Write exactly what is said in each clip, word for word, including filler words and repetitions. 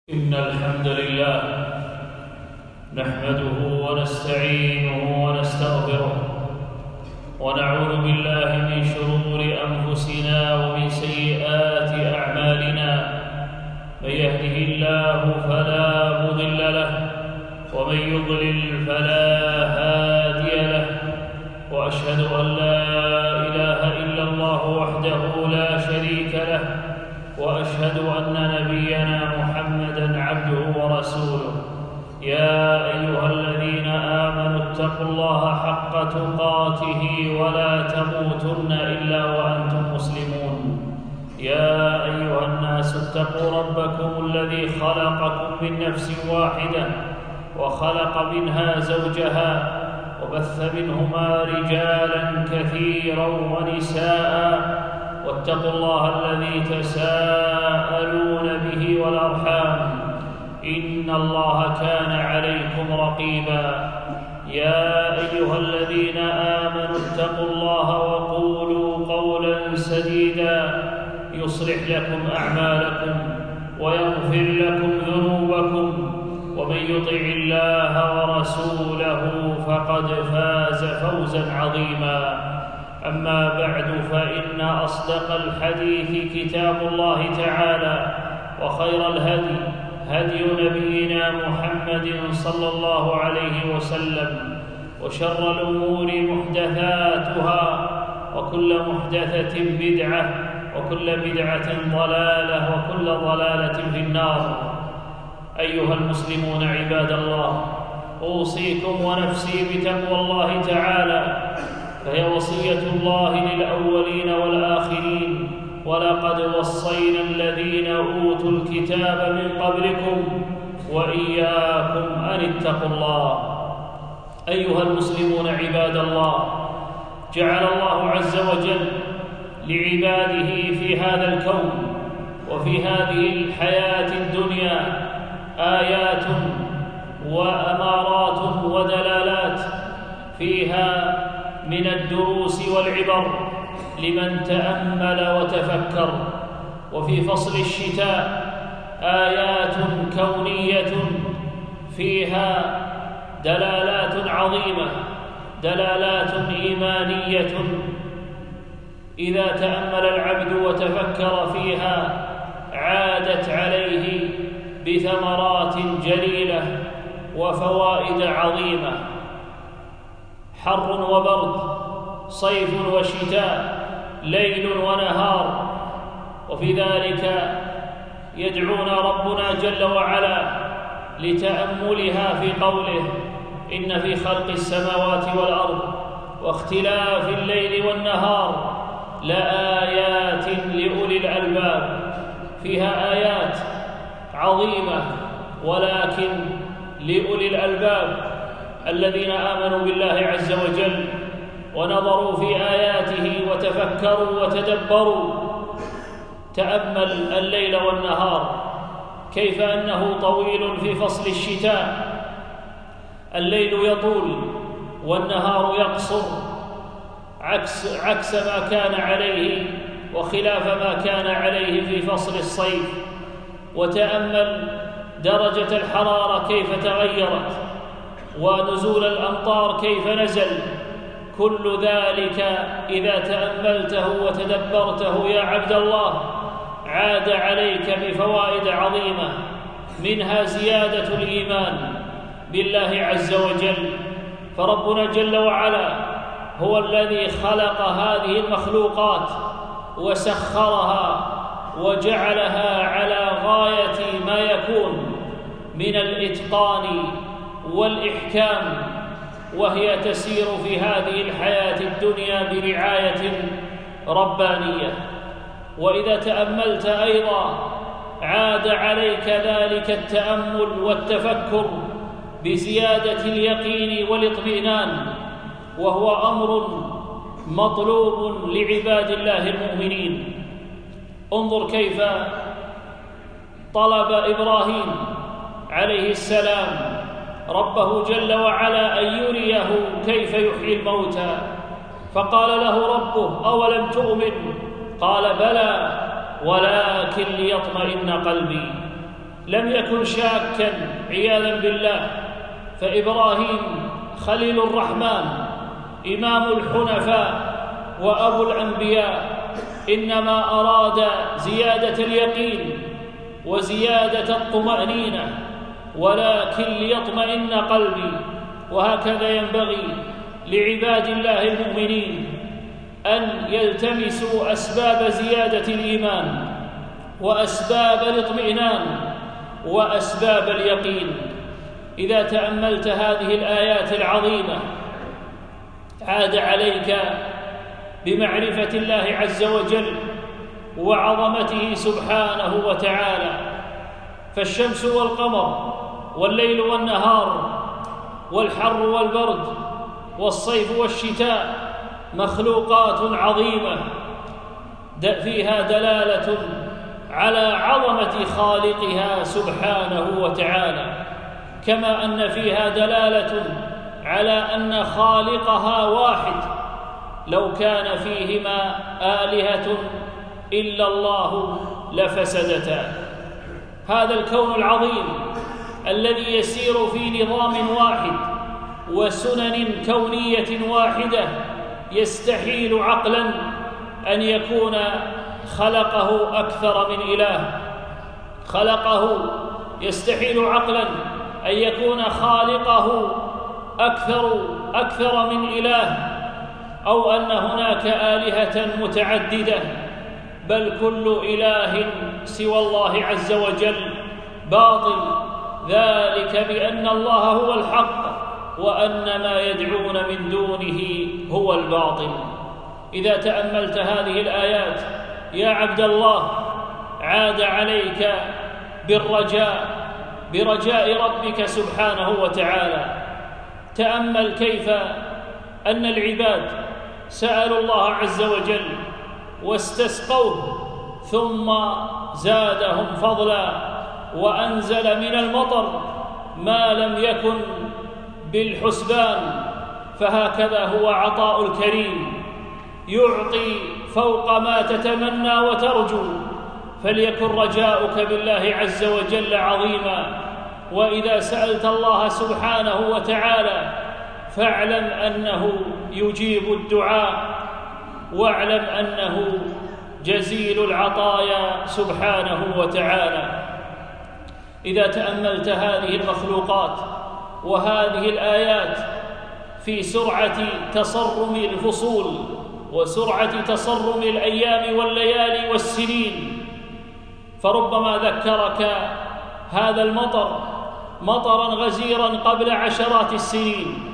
إن الحمد لله نحمده ونستعينه ونستغفره ونعوذ بالله من شرور أنفسنا ومن سيئات أعمالنا. من يهده الله فلا مضل له ومن يضلل فلا هادي له، وأشهد أن لا إله إلا الله وحده لا شريك له، وأشهد أن نبينا محمدًا عبده ورسوله. يا أيها الذين آمنوا اتقوا الله حق تقاته ولا تموتن إلا وأنتم مسلمون. يا أيها الناس اتقوا ربكم الذي خلقكم من نفس واحدة وخلق منها زوجها وبث منهما رجالا كثيرا ونساء، واتقوا الله الذي تساءلون به والأرحام إن الله كان عليكم رقيبا. يا أيها الذين آمنوا اتقوا الله وقولوا قولا سديدا يصلح لكم أعمالكم ويغفر لكم ذنوبكم، ومن يطع الله ورسوله فقد فاز فوزا عظيما. أما بعد، فإن أصدق الحديث كتاب الله تعالى، وخير الهدي هدي نبينا محمد صلى الله عليه وسلم، وشر الأمور محدثاتها، وكل محدثة بدعة، وكل بدعة ضلالة، وكل ضلالة في النار. أيها المسلمون عباد الله، أوصيكم ونفسي بتقوى الله تعالى، فهي وصية الله للأولين والآخرين. ولقد وصينا الذين أوتوا الكتاب من قبلكم وإياكم أن اتقوا الله. أيها المسلمون عباد الله، جعل الله عز وجل لعباده في هذا الكون وفي هذه الحياة الدنيا آيات وأمارات ودلالات فيها من الدروس والعبر لمن تأمل وتفكر. وفي فصل الشتاء آيات كونية فيها دلالات عظيمة، دلالات إيمانية إذا تأمل العبد وتفكر فيها عادت عليه بثمرات جليلة وفوائد عظيمة. حر وبرد، صيف وشتاء، ليل ونهار، وفي ذلك يدعونا ربنا جل وعلا لتأملها في قوله: إن في خلق السماوات والأرض واختلاف الليل والنهار لآيات لأولي الألباب. فيها آيات عظيمة، ولكن لأولي الألباب الذين آمنوا بالله عز وجل ونظروا في آياته وتفكروا وتدبروا. تأمل الليل والنهار، كيف أنه طويل في فصل الشتاء، الليل يطول والنهار يقصر، عكس, عكس ما كان عليه وخلاف ما كان عليه في فصل الصيف. وتأمل درجة الحرارة كيف تغيرت، ونزول الأمطار كيف نزل. كل ذلك إذا تأملته وتدبرته يا عبد الله عاد عليك بفوائد عظيمة، منها زيادة الإيمان بالله عز وجل. فربنا جل وعلا هو الذي خلق هذه المخلوقات وسخرها وجعلها على غاية ما يكون من الإتقان والإحكام، وهي تسير في هذه الحياة الدنيا برعاية ربانية. وإذا تأملت أيضا عاد عليك ذلك التأمل والتفكر بزيادة اليقين والاطمئنان، وهو أمر مطلوب لعباد الله المؤمنين. انظر كيف طلب إبراهيم عليه السلام ربه جل وعلا أن يريه كيف يحيي الموتى، فقال له ربه: أولم تؤمن؟ قال: بلى ولكن ليطمئن قلبي. لم يكن شاكا عياذا بالله، فإبراهيم خليل الرحمن إمام الحنفاء وأبو الأنبياء إنما أراد زيادة اليقين وزيادة الطمأنينة، ولكن ليطمئن قلبي. وهكذا ينبغي لعباد الله المؤمنين أن يلتمسوا أسباب زيادة الإيمان وأسباب الاطمئنان وأسباب اليقين. إذا تأملت هذه الآيات العظيمة عاد عليك بمعرفة الله عز وجل وعظمته سبحانه وتعالى. فالشمس والقمر والليل والنهار والحر والبرد والصيف والشتاء مخلوقات عظيمة فيها دلالة على عظمة خالقها سبحانه وتعالى، كما أن فيها دلالة على أن خالقها واحد، لو كان فيهما آلهة إلا الله لفسدتا. هذا الكون العظيم الذي يسير في نظام واحد وسنن كونية واحدة يستحيل عقلاً أن يكون خلقه أكثر من إله، خلقه يستحيل عقلاً أن يكون خالقه أكثر أكثر من إله، أو أن هناك آلهة متعددة، بل كل إله سوى الله عز وجل باطل، ذلك بأن الله هو الحق وأن ما يدعون من دونه هو الباطل. إذا تأملت هذه الآيات يا عبد الله عاد عليك بالرجاء برجاء ربك سبحانه وتعالى. تأمل كيف أن العباد سألوا الله عز وجل واستسقوه ثم زادهم فضلا وأنزل من المطر ما لم يكن بالحسبان. فهكذا هو عطاء الكريم، يعطي فوق ما تتمنى وترجو، فليكن رجاؤك بالله عز وجل عظيما. وإذا سألت الله سبحانه وتعالى فاعلم أنه يجيب الدعاء، واعلم أنه جزيل العطايا سبحانه وتعالى. إذا تأملت هذه المخلوقات وهذه الآيات في سرعة تصرم الفصول وسرعة تصرم الأيام والليالي والسنين، فربما ذكرك هذا المطر مطراً غزيراً قبل عشرات السنين.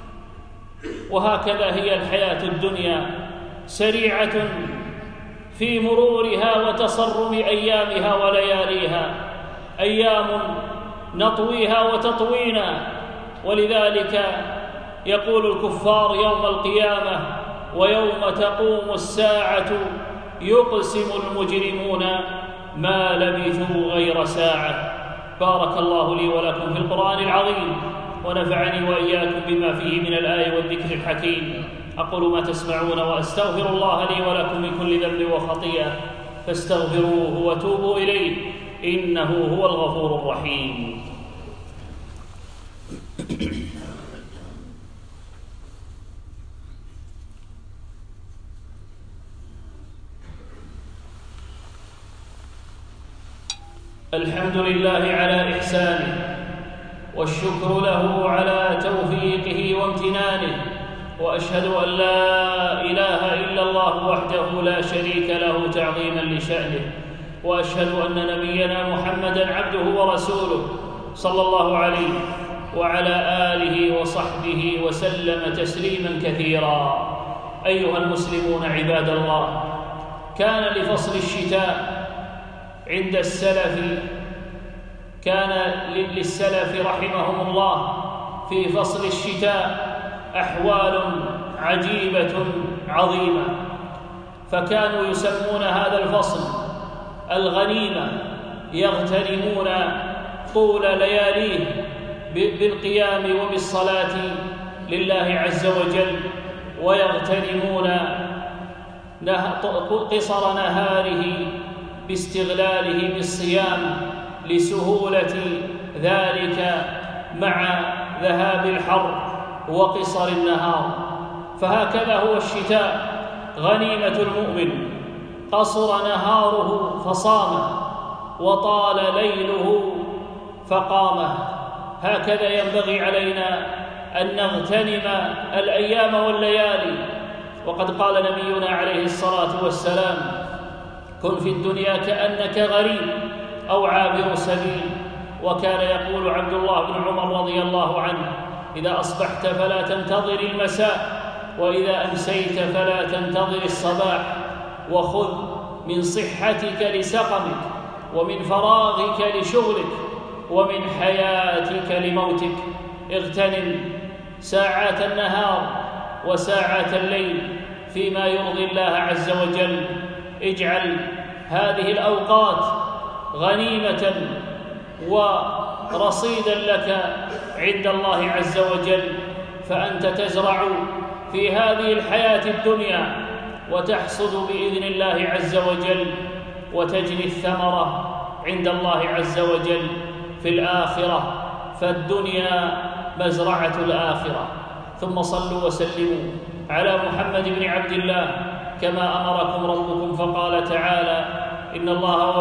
وهكذا هي الحياة الدنيا سريعة في مرورها وتصرم أيامها ولياليها، أيام نطويها وتطوينا. ولذلك يقول الكفار يوم القيامة ويوم تقوم الساعة يقسم المجرمون ما لبثوا غير ساعة. بارك الله لي ولكم في القرآن العظيم، ونفعني وإياكم بما فيه من الآية والذكر الحكيم. أقول ما تسمعون وأستغفر الله لي ولكم من كل ذنب وخطيئة، فاستغفروه وتوبوا إليه إنه هو الغفور الرحيم. الحمد لله على إحسانه، والشكر له على توفيقه وامتنانه، وأشهد أن لا إله إلا الله وحده لا شريك له تعظيما لشأنه، وأشهد أن نبينا محمدًا عبده ورسوله صلى الله عليه وعلى آله وصحبه وسلم تسليما كثيرا. أيها المسلمون عباد الله، كان لفصل الشتاء عند السلف كان للسلف رحمهم الله في فصل الشتاء أحوال عجيبة عظيمة، فكانوا يسمون هذا الفصل الغنيمة، يغتنمون طول لياليه بالقيام وبالصلاة لله عز وجل، ويغتنمون قصر نهاره باستغلاله بالصيام لسهولة ذلك مع ذهاب الحر وقصر النهار. فهكذا هو الشتاء، غنيمة المؤمن، قصر نهاره فصامه وطال ليله فقامه. هكذا ينبغي علينا أن نغتنم الأيام والليالي. وقد قال نبينا عليه الصلاة والسلام: كن في الدنيا كأنك غريب أو عابر سبيل. وكان يقول عبد الله بن عمر رضي الله عنه: إذا أصبحت فلا تنتظر المساء، وإذا أمسيت فلا تنتظر الصباح. وخذ من صحتك لسقمك، ومن فراغك لشغلك، ومن حياتك لموتك. اغتنم ساعات النهار وساعات الليل فيما يرضي الله عز وجل. اجعل هذه الأوقات غنيمة ورصيدا لك عند الله عز وجل، فأنت تزرع في هذه الحياة الدنيا وتحصد بإذن الله عز وجل، وتجني الثمرة عند الله عز وجل في الآخرة، فالدنيا مزرعة الآخرة. ثم صلوا وسلموا على محمد بن عبد الله كما أمركم ربكم، فقال تعالى: إن الله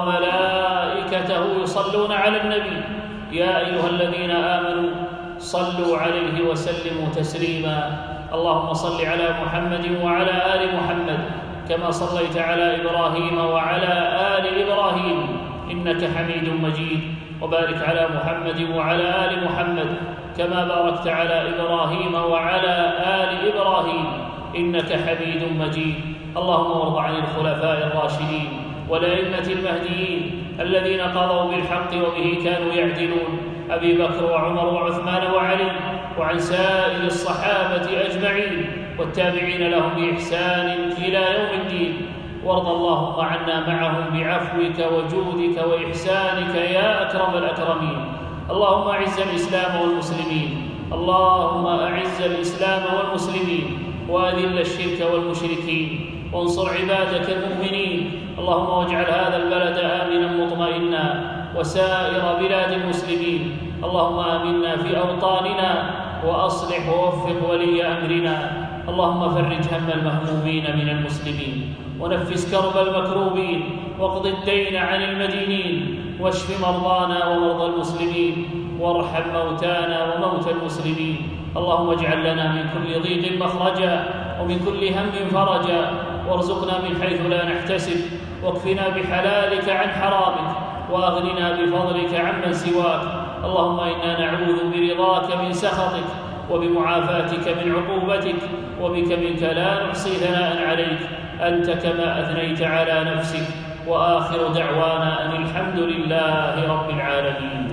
وملائكته يصلون على النبي يا أيها الذين آمنوا صلوا عليه وسلموا تسليما. اللهم صل على محمد وعلى آل محمد كما صليت على إبراهيم وعلى آل إبراهيم إنك حميد مجيد. وبارك على محمد وعلى آل محمد كما باركت على إبراهيم وعلى آل إبراهيم إنك حميد مجيد. اللهم وارض عن الخلفاء الراشدين والأئمة المهديين الذين قضوا بالحق وبه كانوا يعدلون، أبي بكر وعمر وعثمان وعلي، وعن سائر الصحابة أجمعين والتابعين لهم بإحسان إلى يوم الدين. وارض اللهم عنا معهم بعفوك وجودك وإحسانك يا أكرم الأكرمين. اللهم أعز الإسلام والمسلمين، اللهم أعز الإسلام والمسلمين، وأذل الشرك والمشركين، وانصر عبادك المؤمنين. اللهم واجعل هذا البلد آمنا مطمئنا وسائر بلاد المسلمين. اللهم آمنا في أوطاننا وأصلح ووفق ولي أمرنا. اللهم فرج هم المهمومين من المسلمين، ونفس كرب المكروبين، واقض الدين عن المدينين، واشف مرضانا ومرضى المسلمين، وارحم موتانا وموتى المسلمين. اللهم اجعل لنا من كل ضيق مخرجا ومن كل هم فرجا، وارزقنا من حيث لا نحتسب، واكفنا بحلالك عن حرامك، واغننا بفضلك عمن سواك. اللهم إنا نعوذ برضاك من سخطك، وبمعافاتك من عقوبتك، وبك منك لا نحصي ثناء عليك أنت كما أثنيت على نفسك. وآخر دعوانا أن الحمد لله رب العالمين.